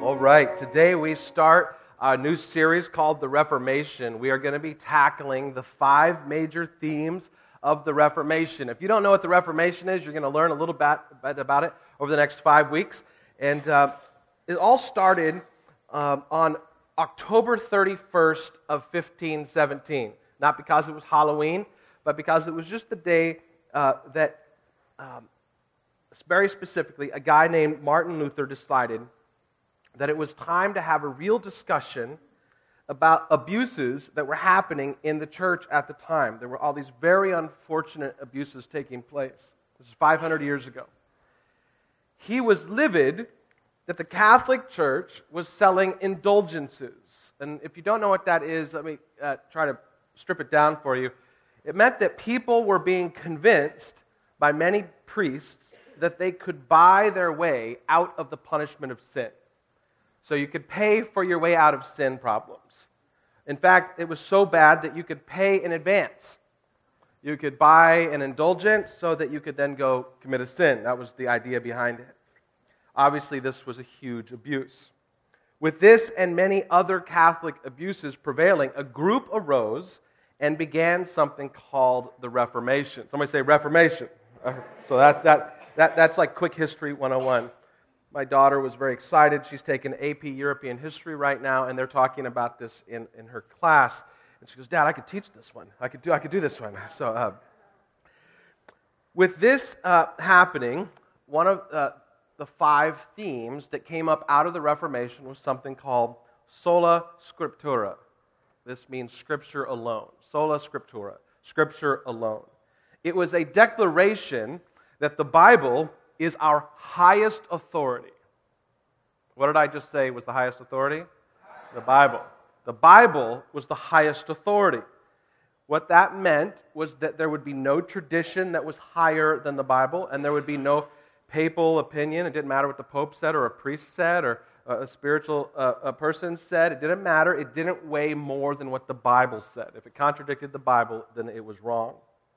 All right, today we start a new series called The Reformation. We are going to be tackling the 5 major themes of the Reformation. If you don't know what the Reformation is, you're going to learn a little bit about it over the next 5 weeks. And it all started on October 31st of 1517. Not because it was Halloween, but because it was just the day that, very specifically, a guy named Martin Luther decided that it was time to have a real discussion about abuses that were happening in the church at the time. There were all these very unfortunate abuses taking place. This is 500 years ago. He was livid that the Catholic Church was selling indulgences. And if you don't know what that is, let me try to strip it down for you. It meant that people were being convinced by many priests that they could buy their way out of the punishment of sin. So you could pay for your way out of sin problems. In fact, it was so bad that you could pay in advance. You could buy an indulgence so that you could then go commit a sin. That was the idea behind it. Obviously, this was a huge abuse. With this and many other Catholic abuses prevailing, a group arose and began something called the Reformation. Somebody say Reformation. So that's like quick history 101. My daughter was very excited. She's taking AP European History right now, and they're talking about this in her class. And she goes, "Dad, I could teach this one. I could do this one." So, with this happening, one of the 5 themes that came up out of the Reformation was something called sola scriptura. This means Scripture alone. Sola scriptura, Scripture alone. It was a declaration that the Bible is our highest authority. What did I just say was the highest authority? The Bible. The Bible was the highest authority. What that meant was that there would be no tradition that was higher than the Bible, and there would be no papal opinion. It didn't matter what the Pope said or a priest said or a spiritual person said. It didn't matter. It didn't weigh more than what the Bible said. If it contradicted the Bible, then it was wrong.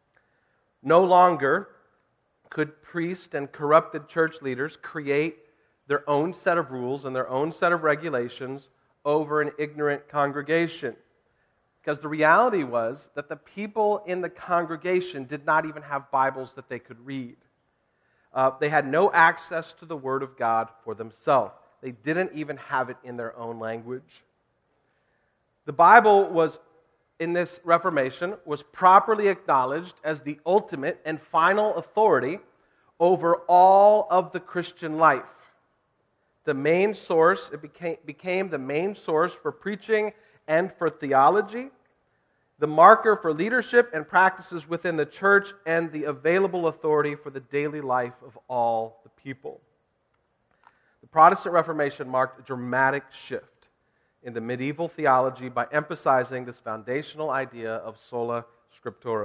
No longer could priests and corrupted church leaders create their own set of rules and their own set of regulations over an ignorant congregation. Because the reality was that the people in the congregation did not even have Bibles that they could read. They had no access to the Word of God for themselves. They didn't even have it in their own language. The Bible was, in this Reformation, was properly acknowledged as the ultimate and final authority over all of the Christian life. The main source, it became the main source for preaching and for theology, the marker for leadership and practices within the church, and the available authority for the daily life of all the people. The Protestant Reformation marked a dramatic shift in the medieval theology by emphasizing this foundational idea of sola scriptura.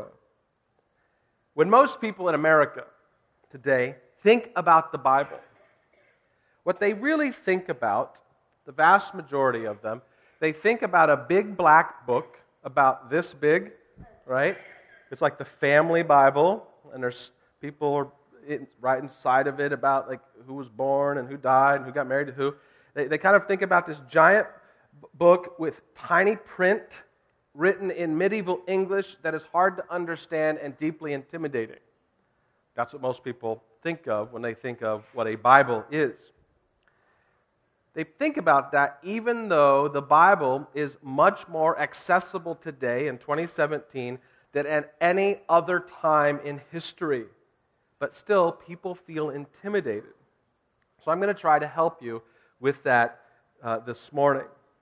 When most people in America today think about the Bible, what they really think about, the vast majority of them, they think about a big black book about this big, right? It's like the family Bible, and there's people right inside of it about like who was born and who died and who got married to who. They kind of think about this giant book with tiny print written in medieval English that is hard to understand and deeply intimidating. That's what most people think of when they think of what a Bible is. They think about that even though the Bible is much more accessible today in 2017 than at any other time in history. But still, people feel intimidated. So I'm going to try to help you with that this morning.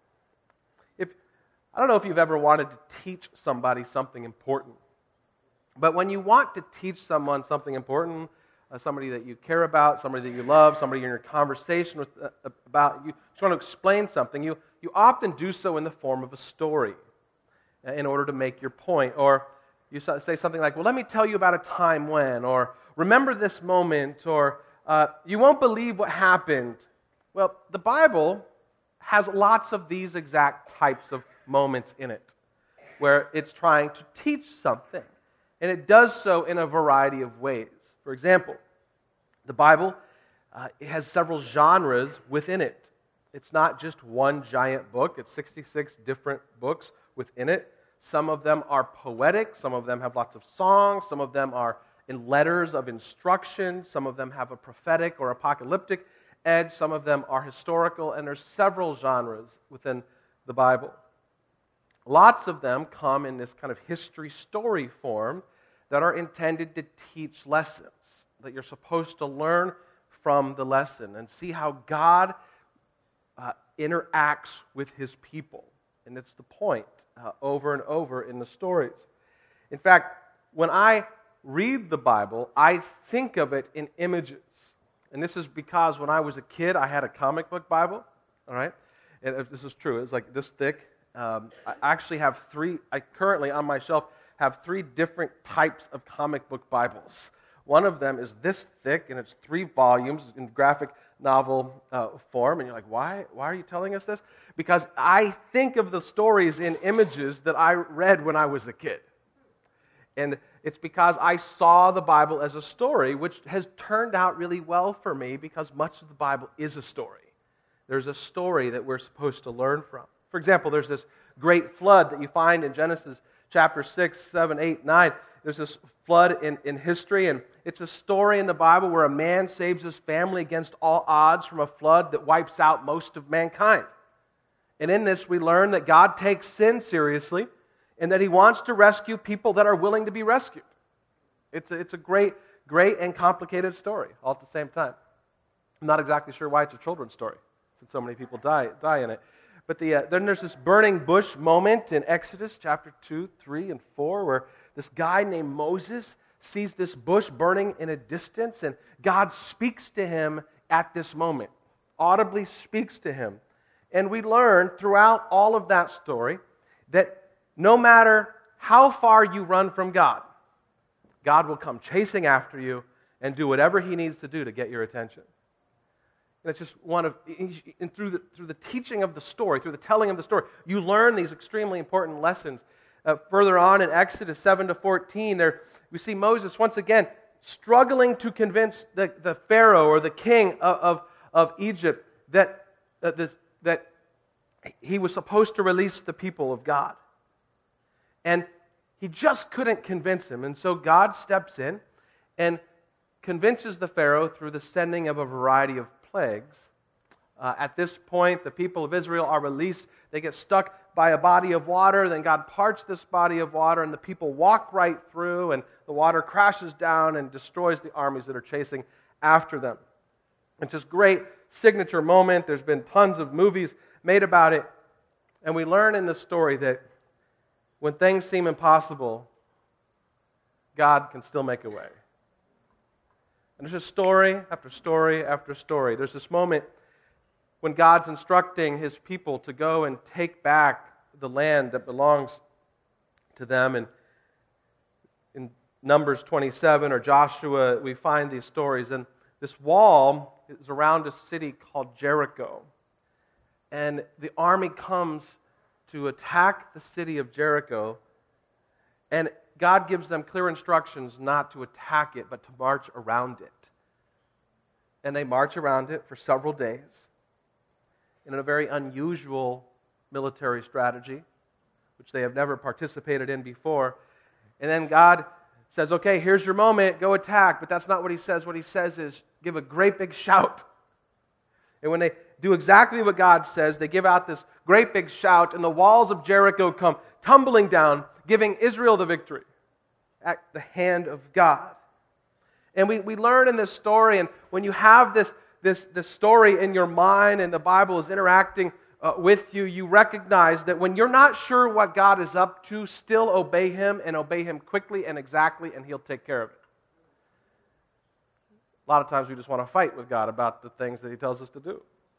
I don't know if you've ever wanted to teach somebody something important, but when you want to teach someone something important, somebody that you care about, somebody that you love, somebody you're in a conversation with about, you just want to explain something, you often do so in the form of a story in order to make your point. Or you say something like, well, let me tell you about a time when, or remember this moment, or you won't believe what happened. Well, the Bible has lots of these exact types of moments in it where it's trying to teach something. And it does so in a variety of ways. For example, the Bible it has several genres within it. It's not just one giant book. It's 66 different books within it. Some of them are poetic. Some of them have lots of songs. Some of them are in letters of instruction. Some of them have a prophetic or apocalyptic edge. Some of them are historical. And there's several genres within the Bible. Lots of them come in this kind of history story form that are intended to teach lessons, that you're supposed to learn from the lesson and see how God interacts with His people. And it's the point over and over in the stories. In fact, when I read the Bible, I think of it in images. And this is because when I was a kid, I had a comic book Bible, all right? And this is true. It's like this thick. I actually have I currently on my shelf have 3 different types of comic book Bibles. One of them is this thick, and it's 3 volumes in graphic novel form. And you're like, why are you telling us this? Because I think of the stories in images that I read when I was a kid. And it's because I saw the Bible as a story, which has turned out really well for me because much of the Bible is a story. There's a story that we're supposed to learn from. For example, there's this great flood that you find in Genesis chapter 6, 7, 8, 9. There's this flood in history, and it's a story in the Bible where a man saves his family against all odds from a flood that wipes out most of mankind. And in this, we learn that God takes sin seriously and that He wants to rescue people that are willing to be rescued. It's a great and complicated story all at the same time. I'm not exactly sure why it's a children's story, since so many people die in it. But then there's this burning bush moment in Exodus chapter 2, 3, and 4, where this guy named Moses sees this bush burning in a distance, and God speaks to him at this moment, audibly speaks to him. And we learn throughout all of that story that no matter how far you run from God, God will come chasing after you and do whatever He needs to do to get your attention. And it's just and through the teaching of the story, through the telling of the story, you learn these extremely important lessons. Further on in Exodus 7 to 14, we see Moses once again struggling to convince the Pharaoh or the king of Egypt that he was supposed to release the people of God. And he just couldn't convince him. And so God steps in and convinces the Pharaoh through the sending of a variety of plagues. At this point, the people of Israel are released. They get stuck by a body of water. Then God parts this body of water, and the people walk right through, and the water crashes down and destroys the armies that are chasing after them. It's this great signature moment. There's been tons of movies made about it. And we learn in the story that when things seem impossible, God can still make a way. And there's just story after story after story. There's this moment when God's instructing His people to go and take back the land that belongs to them. And in Numbers 27 or Joshua, we find these stories. And this wall is around a city called Jericho. And the army comes to attack the city of Jericho. And God gives them clear instructions not to attack it, but to march around it. And they march around it for several days in a very unusual military strategy, which they have never participated in before. And then God says, okay, here's your moment, go attack. But that's not what He says. What He says is, give a great big shout. And when they do exactly what God says, they give out this great big shout, and the walls of Jericho come tumbling down, giving Israel the victory at the hand of God. And we learn in this story, and when you have this story in your mind and the Bible is interacting with you, you recognize that when you're not sure what God is up to, still obey Him and obey Him quickly and exactly, and He'll take care of it. A lot of times we just want to fight with God about the things that He tells us to do.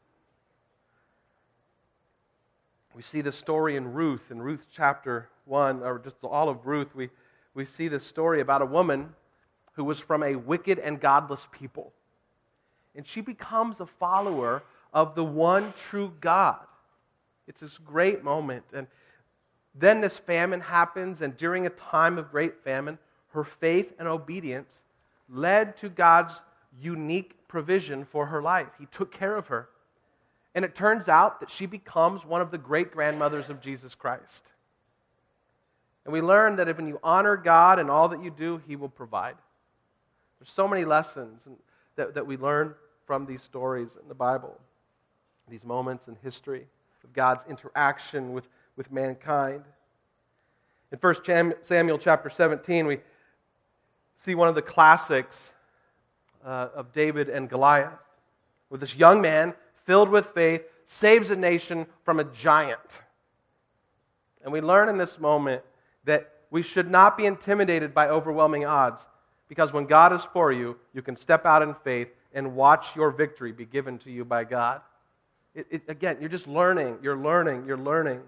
We see this story in Ruth chapter 1, or just all of Ruth. We see this story about a woman who was from a wicked and godless people. And she becomes a follower of the one true God. It's this great moment. And then this famine happens, and during a time of great famine, her faith and obedience led to God's unique provision for her life. He took care of her. And it turns out that she becomes one of the great-grandmothers of Jesus Christ. And we learn that if when you honor God in all that you do, He will provide. There's so many lessons that we learn from these stories in the Bible, these moments in history of God's interaction with mankind. In 1 Samuel chapter 17, we see one of the classics of David and Goliath, where this young man, filled with faith, saves a nation from a giant. And we learn in this moment that we should not be intimidated by overwhelming odds, because when God is for you, you can step out in faith and watch your victory be given to you by God. Again, you're just learning, you're learning.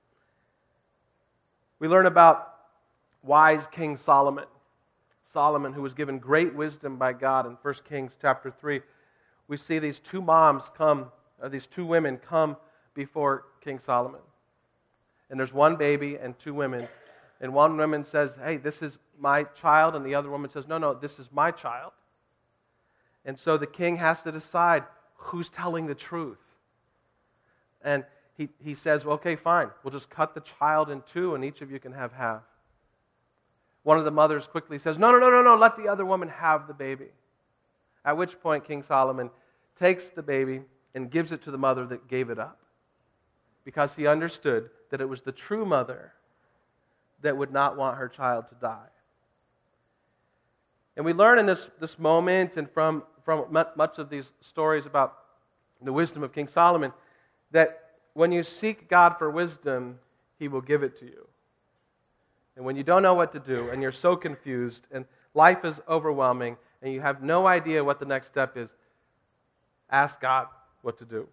We learn about wise King Solomon. Solomon, who was given great wisdom by God in 1 Kings chapter 3. We see these two women come before King Solomon. And there's one baby and two women. And one woman says, hey, this is my child. And the other woman says, no, this is my child. And so the king has to decide who's telling the truth. And he says, well, okay, fine. We'll just cut the child in two and each of you can have half. One of the mothers quickly says, no, let the other woman have the baby. At which point King Solomon takes the baby and gives it to the mother that gave it up, because he understood that it was the true mother that would not want her child to die. And we learn in this moment and from much of these stories about the wisdom of King Solomon that when you seek God for wisdom, He will give it to you. And when you don't know what to do and you're so confused and life is overwhelming and you have no idea what the next step is, ask God what to do.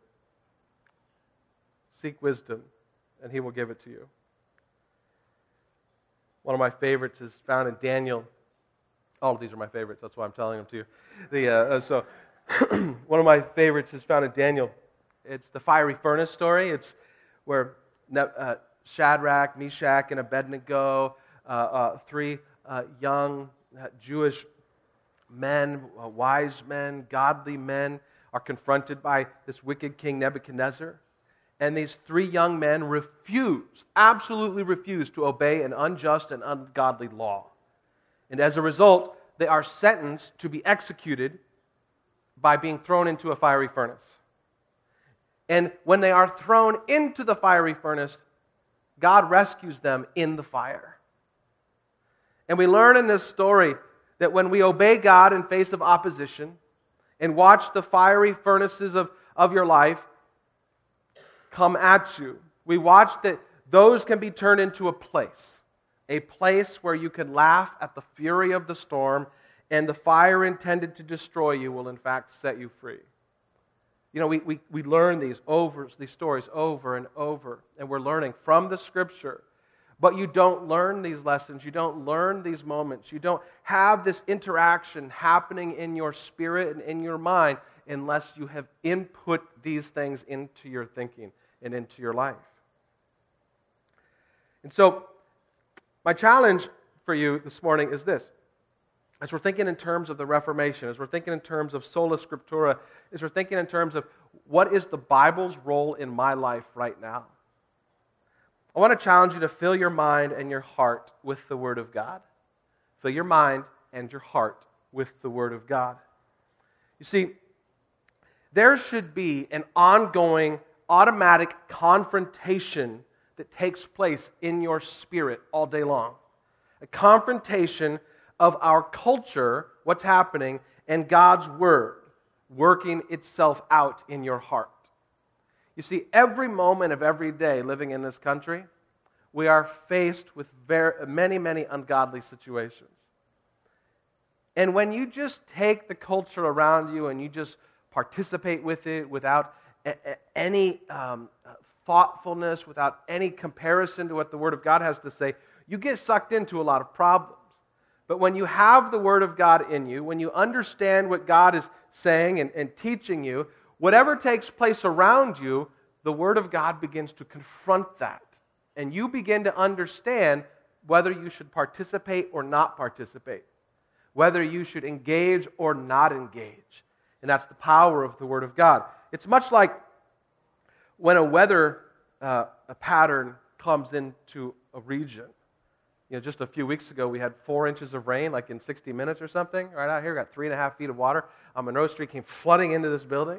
Seek wisdom and He will give it to you. One of my favorites is found in Daniel. All of these are my favorites, that's why I'm telling them to you. One of my favorites is found in Daniel. It's the fiery furnace story. It's where Shadrach, Meshach, and Abednego, three young Jewish men, wise men, godly men, are confronted by this wicked king Nebuchadnezzar. And these three young men absolutely refuse to obey an unjust and ungodly law. And as a result, they are sentenced to be executed by being thrown into a fiery furnace. And when they are thrown into the fiery furnace, God rescues them in the fire. And we learn in this story that when we obey God in face of opposition and watch the fiery furnaces of your life come at you, we watch that those can be turned into a place where you can laugh at the fury of the storm, and the fire intended to destroy you will in fact set you free. You know, we learn these stories over and over, and we're learning from the Scripture. But you don't learn these lessons, you don't learn these moments, you don't have this interaction happening in your spirit and in your mind unless you have input these things into your thinking and into your life. And so, my challenge for you this morning is this. As we're thinking in terms of the Reformation, as we're thinking in terms of sola scriptura, as we're thinking in terms of what is the Bible's role in my life right now, I want to challenge you to fill your mind and your heart with the Word of God. Fill your mind and your heart with the Word of God. You see, there should be an ongoing, automatic confrontation that takes place in your spirit all day long. A confrontation of our culture, what's happening, and God's Word working itself out in your heart. You see, every moment of every day living in this country, we are faced with many, many ungodly situations. And when you just take the culture around you and you just participate with it without any thoughtfulness, without any comparison to what the Word of God has to say, you get sucked into a lot of problems. But when you have the Word of God in you, when you understand what God is saying and teaching you, whatever takes place around you, the Word of God begins to confront that. And you begin to understand whether you should participate or not participate, whether you should engage or not engage. And that's the power of the Word of God. It's much like When a weather a pattern comes into a region, just a few weeks ago we had 4 inches of rain, like in 60 minutes or something. Right out here, got 3.5 feet of water on Monroe Street, came flooding into this building.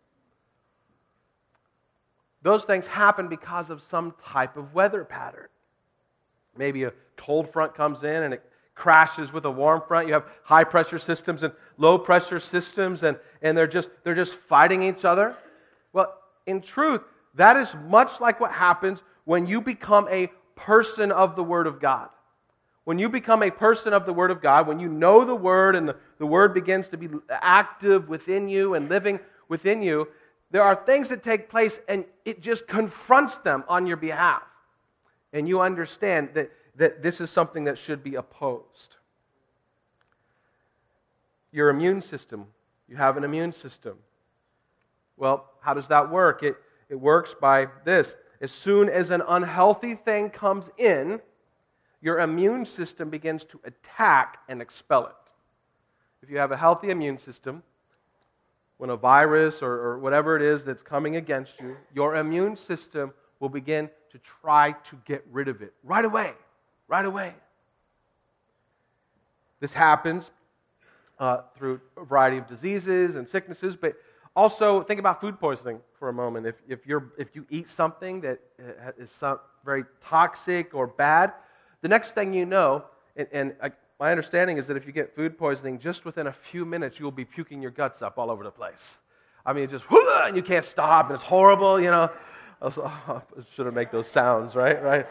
Those things happen because of some type of weather pattern. Maybe a cold front comes in and it crashes with a warm front. You have high pressure systems and low pressure systems, and they're just fighting each other. Well, in truth, that is much like what happens when you become a person of the Word of God. When you become a person of the Word of God, when you know the Word and the Word begins to be active within you and living within you, there are things that take place and it just confronts them on your behalf. And you understand that this is something that should be opposed. Your immune system. You have an immune system. Well, how does that work? It works by this. As soon as an unhealthy thing comes in, your immune system begins to attack and expel it. If you have a healthy immune system, when a virus or whatever it is that's coming against you, your immune system will begin to try to get rid of it right away. Right away. This happens through a variety of diseases and sicknesses, but also think about food poisoning for a moment. If you eat something that is very toxic or bad, the next thing you know, my understanding is that if you get food poisoning, just within a few minutes, you'll be puking your guts up all over the place. I mean, just, and you can't stop, and it's horrible, I should have made those sounds, right?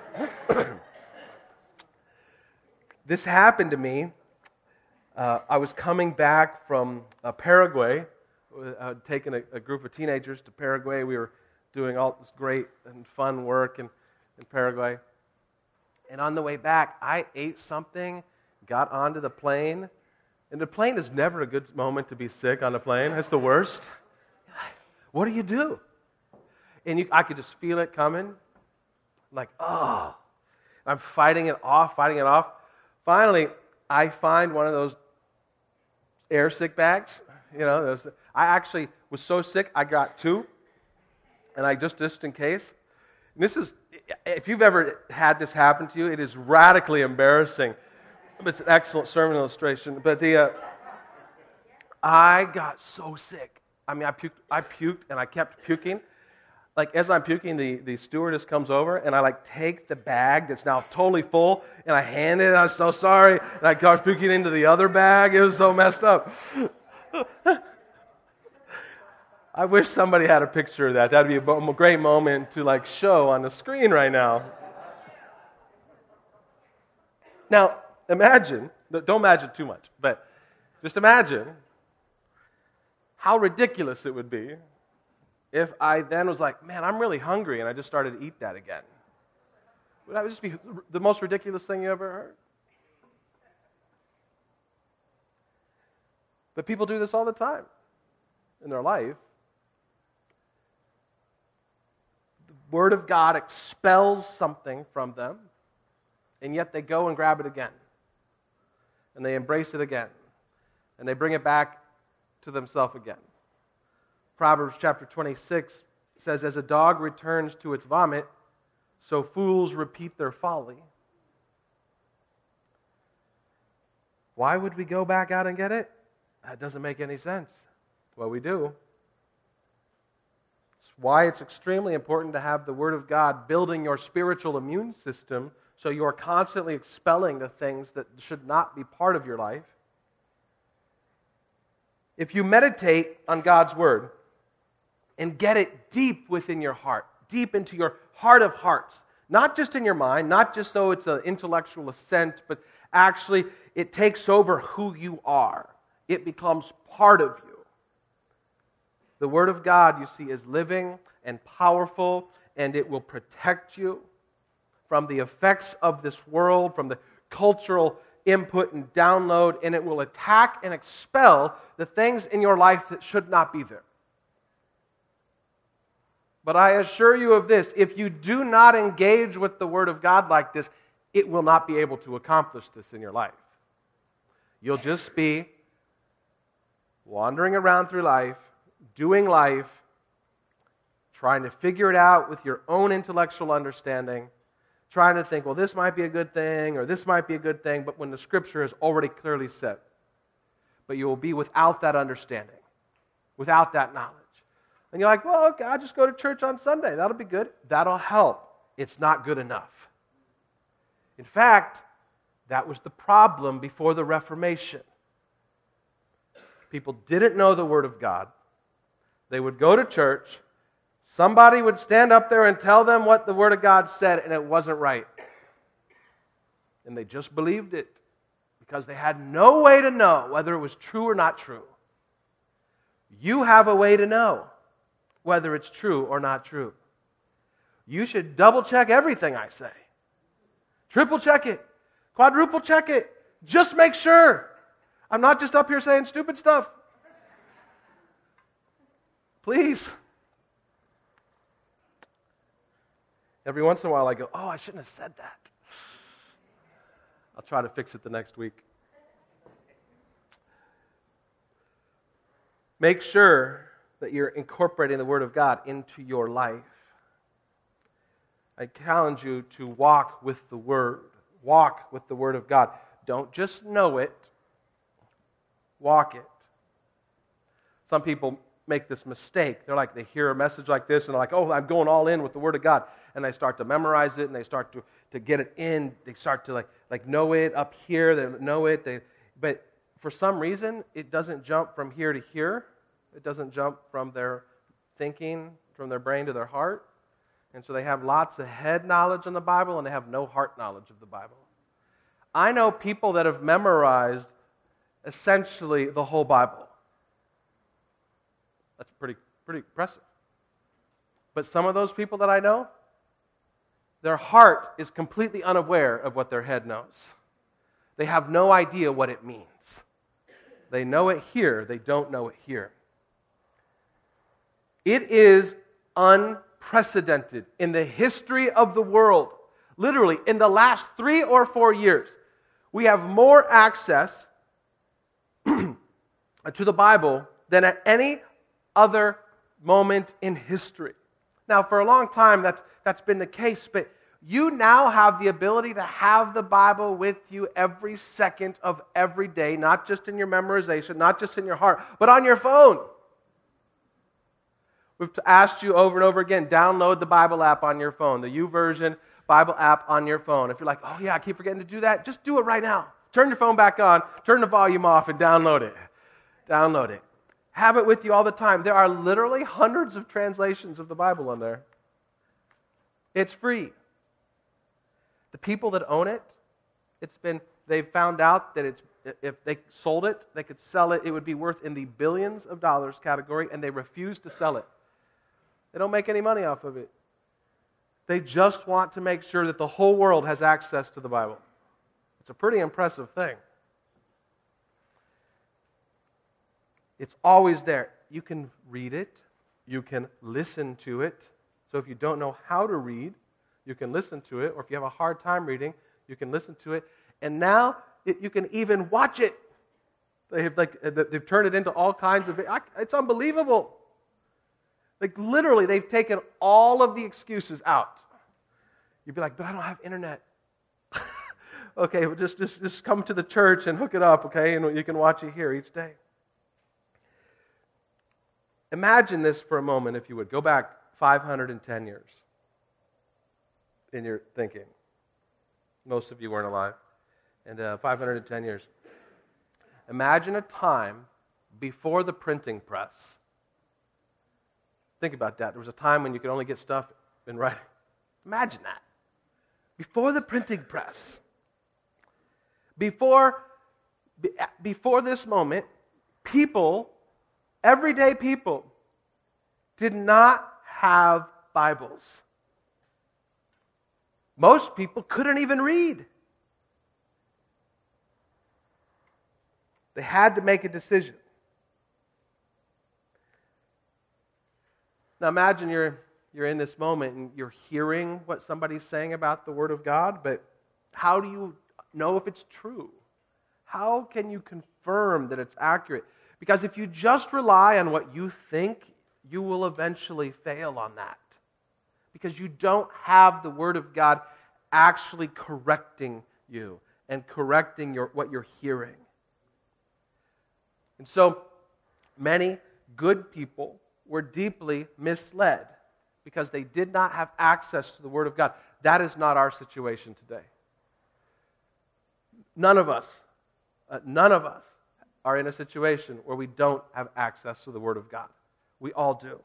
This happened to me. I was coming back from Paraguay. I'd taken a group of teenagers to Paraguay. We were doing all this great and fun work in Paraguay. And on the way back, I ate something, got onto the plane, and the plane is never a good moment to be sick on a plane. It's the worst. What do? And I could just feel it coming. I'm like, oh. I'm fighting it off. Finally, I find one of those air sick bags. I actually was so sick, I got 2. And I just in case. And this is, if you've ever had this happen to you, it is radically embarrassing. It's an excellent sermon illustration. But I got so sick. I mean, I puked and I kept puking. Like, as I'm puking, the stewardess comes over, and I, take the bag that's now totally full, and I hand it, I'm so sorry, and I start puking into the other bag. It was so messed up. I wish somebody had a picture of that. That would be a great moment to, show on the screen right now. Now, imagine, don't imagine too much, but just imagine how ridiculous it would be if I then was like, man, I'm really hungry, and I just started to eat that again. Would that just be the most ridiculous thing you ever heard? But people do this all the time in their life. The Word of God expels something from them, and yet they go and grab it again. And they embrace it again. And they bring it back to themselves again. Proverbs chapter 26 says, as a dog returns to its vomit, so fools repeat their folly. Why would we go back out and get it? That doesn't make any sense. Well, we do. It's why it's extremely important to have the Word of God building your spiritual immune system so you are constantly expelling the things that should not be part of your life. If you meditate on God's Word and get it deep within your heart, deep into your heart of hearts, not just in your mind, not just so it's an intellectual assent, but actually it takes over who you are. It becomes part of you. The Word of God, you see, is living and powerful, and it will protect you from the effects of this world, from the cultural input and download, and it will attack and expel the things in your life that should not be there. But I assure you of this, if you do not engage with the Word of God like this, it will not be able to accomplish this in your life. You'll just be wandering around through life, doing life, trying to figure it out with your own intellectual understanding, trying to think, well, this might be a good thing, or this might be a good thing, but when the Scripture is already clearly said. But you will be without that understanding, without that knowledge. And you're like, well, okay, I'll just go to church on Sunday. That'll be good. That'll help. It's not good enough. In fact, that was the problem before the Reformation. People didn't know the Word of God. They would go to church. Somebody would stand up there and tell them what the Word of God said, and it wasn't right. And they just believed it because they had no way to know whether it was true or not true. You have a way to know whether it's true or not true. You should double check everything I say. Triple check it. Quadruple check it. Just make sure. I'm not just up here saying stupid stuff. Please. Every once in a while I go, oh, I shouldn't have said that. I'll try to fix it the next week. Make sure that you're incorporating the Word of God into your life. I challenge you to walk with the Word. Walk with the Word of God. Don't just know it. Walk it. Some people make this mistake. They're like, they hear a message like this and they're like, oh, I'm going all in with the Word of God. And they start to memorize it and they start to get it in. They start to like know it up here. They know it. But for some reason, it doesn't jump from here to here. It doesn't jump from their thinking, from their brain to their heart. And so they have lots of head knowledge on the Bible and they have no heart knowledge of the Bible. I know people that have memorized essentially the whole Bible. That's pretty impressive. But some of those people that I know, their heart is completely unaware of what their head knows. They have no idea what it means. They know it here, they don't know it here. It is unprecedented in the history of the world. Literally, in the last 3 or 4 years, we have more access to the Bible than at any other moment in history. Now, for a long time, that's been the case, but you now have the ability to have the Bible with you every second of every day, not just in your memorization, not just in your heart, but on your phone. We've asked you over and over again, download the Bible app on your phone, the YouVersion Bible app on your phone. If you're like, oh yeah, I keep forgetting to do that, just do it right now. Turn your phone back on, turn the volume off, and download it. Download it. Have it with you all the time. There are literally hundreds of translations of the Bible on there. It's free. The people that own it, they've found out that if they sold it, they could sell it, it would be worth in the billions of dollars category, and they refuse to sell it. They don't make any money off of it. They just want to make sure that the whole world has access to the Bible. It's a pretty impressive thing. It's always there. You can read it. You can listen to it. So if you don't know how to read, you can listen to it. Or if you have a hard time reading, you can listen to it. And now you can even watch it. They've turned it into all kinds of... It's unbelievable. Literally, they've taken all of the excuses out. You'd be like, but I don't have internet. Okay, well, just come to the church and hook it up, okay? And you can watch it here each day. Imagine this for a moment, if you would. Go back 510 years in your thinking. Most of you weren't alive. And 510 years. Imagine a time before the printing press. Think about that. There was a time when you could only get stuff in writing. Imagine that. Before the printing press. Before this moment, people, everyday people, did not have Bibles. Most people couldn't even read. They had to make a decision. Now imagine you're in this moment and you're hearing what somebody's saying about the Word of God, but how do you know if it's true? How can you confirm that it's accurate? Because if you just rely on what you think you will eventually fail on that. Because you don't have the Word of God actually correcting you and correcting what you're hearing. And so, many good people were deeply misled because they did not have access to the Word of God. That is not our situation today. None of us are in a situation where we don't have access to the Word of God. We all do.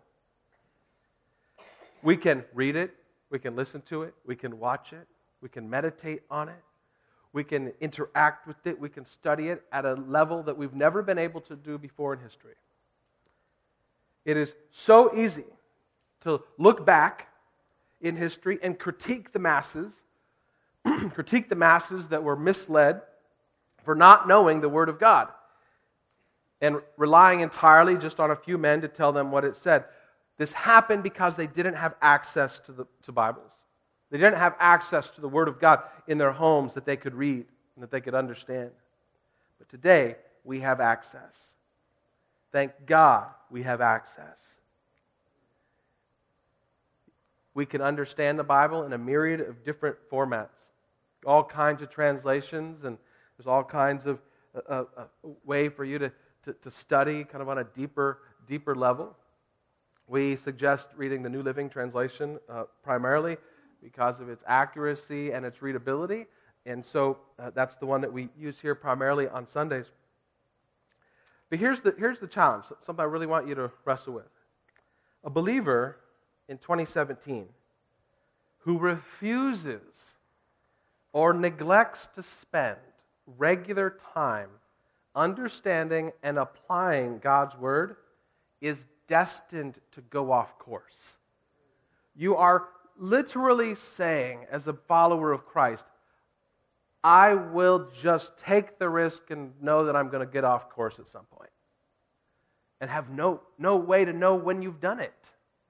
We can read it, we can listen to it, we can watch it, we can meditate on it, we can interact with it, we can study it at a level that we've never been able to do before in history. It is so easy to look back in history and critique the masses that were misled for not knowing the Word of God and relying entirely just on a few men to tell them what it said. This happened because they didn't have access to Bibles. They didn't have access to the Word of God in their homes that they could read and that they could understand. But today, we have access. Thank God we have access. We can understand the Bible in a myriad of different formats. All kinds of translations, and there's all kinds of way for you to study kind of on a deeper level. We suggest reading the New Living Translation primarily because of its accuracy and its readability. And so that's the one that we use here primarily on Sundays. But here's the challenge, something I really want you to wrestle with. A believer in 2017 who refuses or neglects to spend regular time understanding and applying God's Word is destined to go off course. You are literally saying, as a follower of Christ, I will just take the risk and know that I'm going to get off course at some point, and have no way to know when you've done it.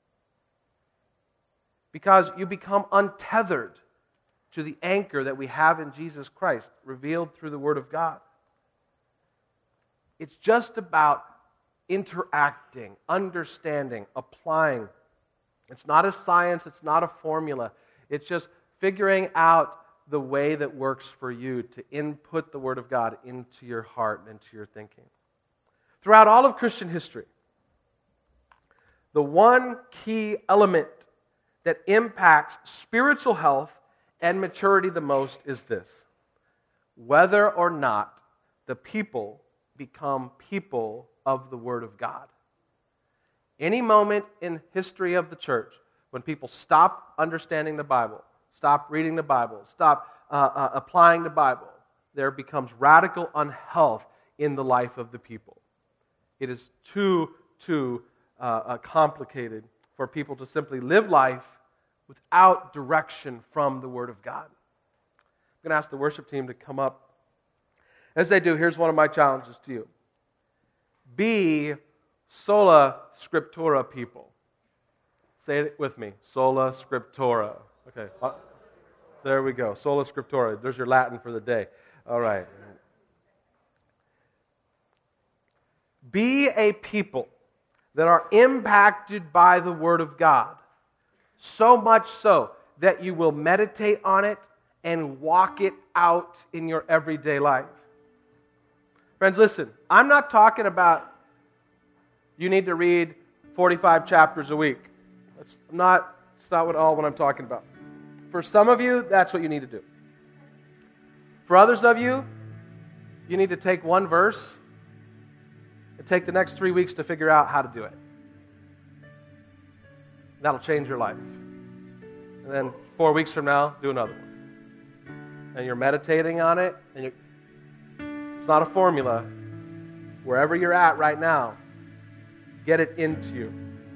Because you become untethered to the anchor that we have in Jesus Christ, revealed through the Word of God. It's just about interacting, understanding, applying. It's not a science, it's not a formula. It's just figuring out the way that works for you to input the Word of God into your heart and into your thinking. Throughout all of Christian history, the one key element that impacts spiritual health and maturity the most is this: whether or not the people become people of the Word of God. Any moment in history of the church when people stop understanding the Bible, stop reading the Bible, stop applying the Bible, there becomes radical unhealth in the life of the people. It is too complicated for people to simply live life without direction from the Word of God. I'm going to ask the worship team to come up. As they do, here's one of my challenges to you. Be sola scriptura people. Say it with me. Sola scriptura. Okay. There we go. Sola scriptura. There's your Latin for the day. All right. Be a people that are impacted by the Word of God. So much so that you will meditate on it and walk it out in your everyday life. Friends, listen, I'm not talking about you need to read 45 chapters a week. That's not what I'm talking about. For some of you, that's what you need to do. For others of you, you need to take one verse and take the next 3 weeks to figure out how to do it. That'll change your life. And then 4 weeks from now, do another one. And you're meditating on it, and it's not a formula. Wherever you're at right now, get it into you.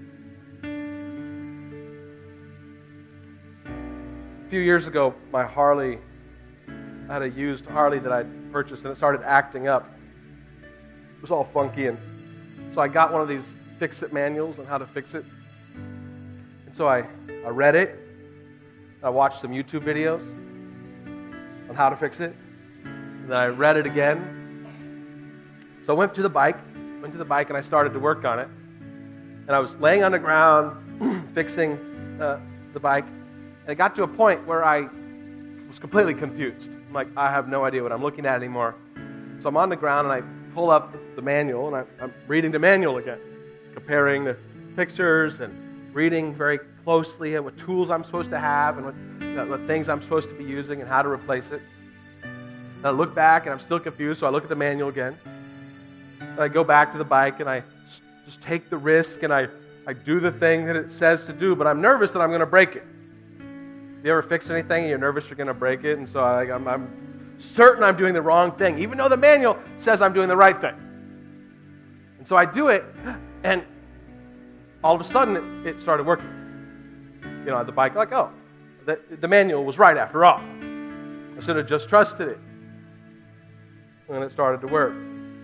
A few years ago, my Harley, I had a used Harley that I purchased, and it started acting up. It was all funky, and so I got one of these fix-it manuals on how to fix it. And so I read it. I watched some YouTube videos on how to fix it. And then I read it again. So I went to the bike and I started to work on it. And I was laying on the ground, fixing the bike, and it got to a point where I was completely confused. I'm like, I have no idea what I'm looking at anymore. So I'm on the ground, and I pull up the manual, and I'm reading the manual again, comparing the pictures and reading very closely at what tools I'm supposed to have and what things I'm supposed to be using and how to replace it. And I look back, and I'm still confused, so I look at the manual again. And I go back to the bike, and I just take the risk, and I do the thing that it says to do, but I'm nervous that I'm going to break it. You ever fix anything and you're nervous you're going to break it? And so I'm certain I'm doing the wrong thing, even though the manual says I'm doing the right thing. And so I do it, and all of a sudden it started working. You know, the bike, like, oh, the manual was right after all. I should have just trusted it. And it started to work.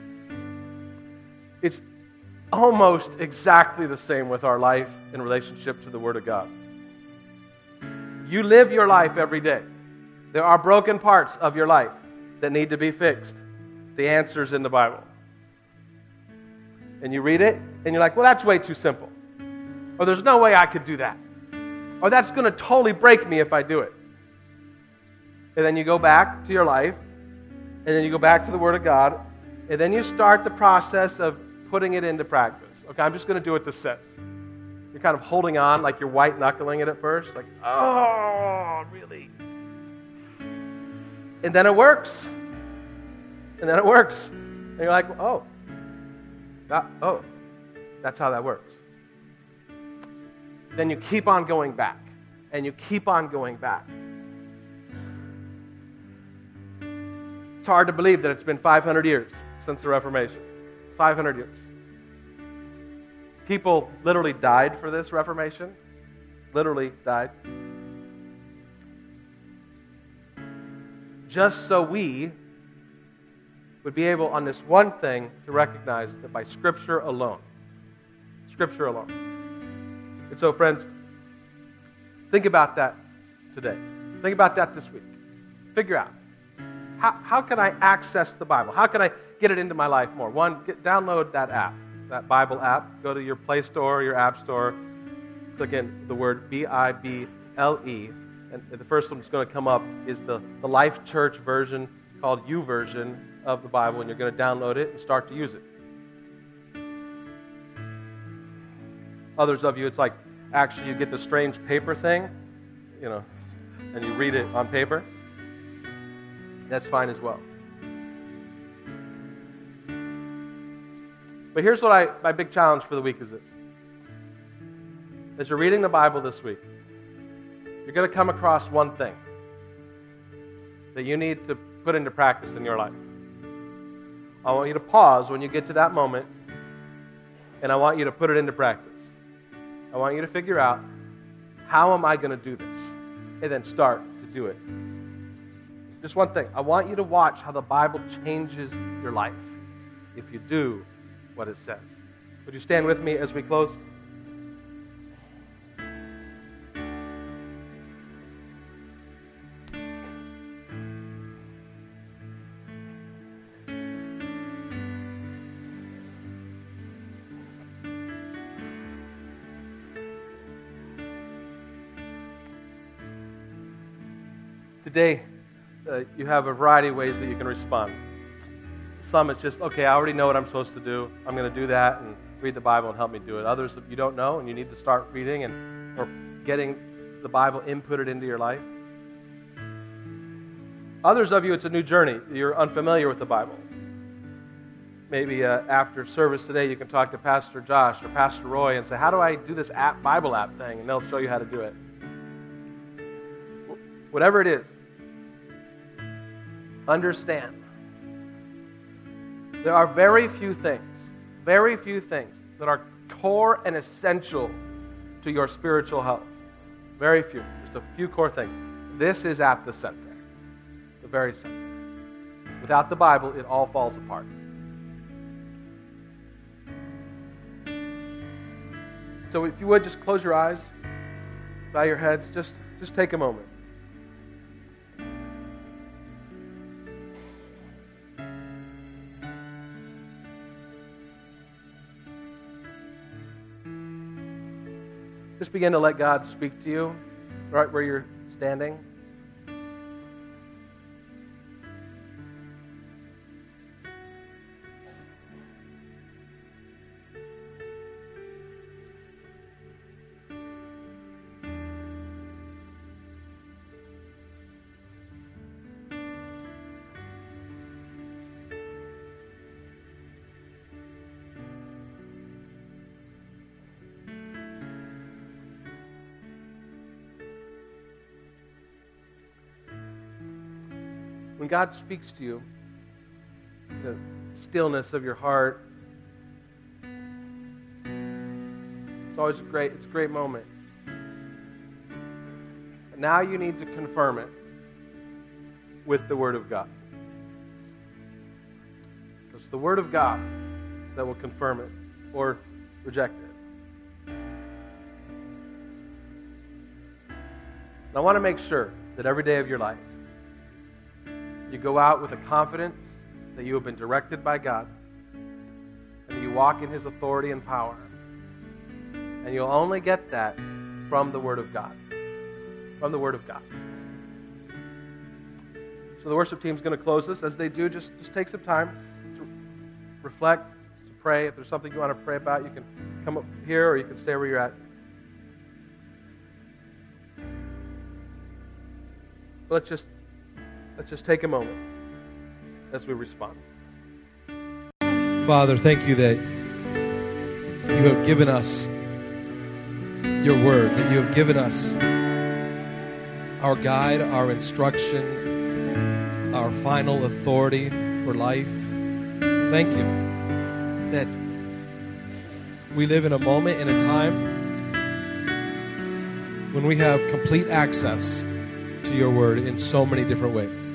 It's almost exactly the same with our life in relationship to the Word of God. You live your life every day. There are broken parts of your life that need to be fixed. The answer's in the Bible. And you read it, and you're like, well, that's way too simple. Or there's no way I could do that. Or that's going to totally break me if I do it. And then you go back to your life, and then you go back to the Word of God, and then you start the process of putting it into practice. Okay, I'm just going to do what this says. You're kind of holding on like you're white-knuckling it at first. Like, oh, really? And then it works. And then it works. And you're like, oh, that's how that works. Then you keep on going back. And you keep on going back. It's hard to believe that it's been 500 years since the Reformation. 500 years. People literally died for this Reformation. Literally died. Just so we would be able on this one thing to recognize that by Scripture alone. Scripture alone. And so, friends, think about that today. Think about that this week. Figure out, how can I access the Bible? How can I get it into my life more? One, download that app, that Bible app. Go to your Play Store, your App Store. Click in the word Bible. And the first one that's going to come up is the Life Church version called YouVersion of the Bible. And you're going to download it and start to use it. Others of you, it's like, actually, you get the strange paper thing, and you read it on paper. That's fine as well. But here's what my big challenge for the week is this. As you're reading the Bible this week, you're going to come across one thing that you need to put into practice in your life. I want you to pause when you get to that moment, and I want you to put it into practice. I want you to figure out, how am I going to do this? And then start to do it. Just one thing. I want you to watch how the Bible changes your life if you do what it says. Would you stand with me as we close? Today, you have a variety of ways that you can respond. Some it's just, okay, I already know what I'm supposed to do. I'm going to do that and read the Bible and help me do it. Others, you don't know and you need to start reading or getting the Bible inputted into your life. Others of you, it's a new journey. You're unfamiliar with the Bible. Maybe after service today, you can talk to Pastor Josh or Pastor Roy and say, how do I do this Bible app thing? And they'll show you how to do it. Whatever it is, understand, there are very few things that are core and essential to your spiritual health. Very few. Just a few core things. This is at the center. The very center. Without the Bible, it all falls apart. So if you would, just close your eyes, bow your heads, just take a moment. just begin to let God speak to you right where you're standing? When God speaks to you, the stillness of your heart, it's always a great moment. But now you need to confirm it with the Word of God. It's the Word of God that will confirm it or reject it. And I want to make sure that every day of your life, you go out with a confidence that you have been directed by God, and that you walk in His authority and power. And you'll only get that from the Word of God. From the Word of God. So the worship team's going to close this. As they do, just take some time to reflect, to pray. If there's something you want to pray about, you can come up here or you can stay where you're at. But let's just take a moment as we respond. Father, thank you that you have given us your word, that you have given us our guide, our instruction, our final authority for life. Thank you that we live in a moment, in a time when we have complete access to your word in so many different ways.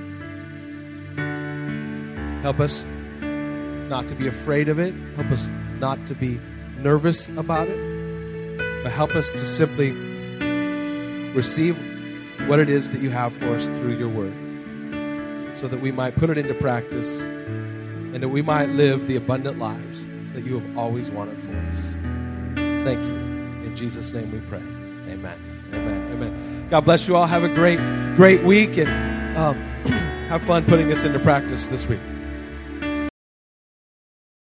Help us not to be afraid of it. Help us not to be nervous about it. But help us to simply receive what it is that you have for us through your word, so that we might put it into practice and that we might live the abundant lives that you have always wanted for us. Thank you. In Jesus' name we pray. Amen. Amen. Amen. God bless you all. Have a great week, and have fun putting this into practice this week.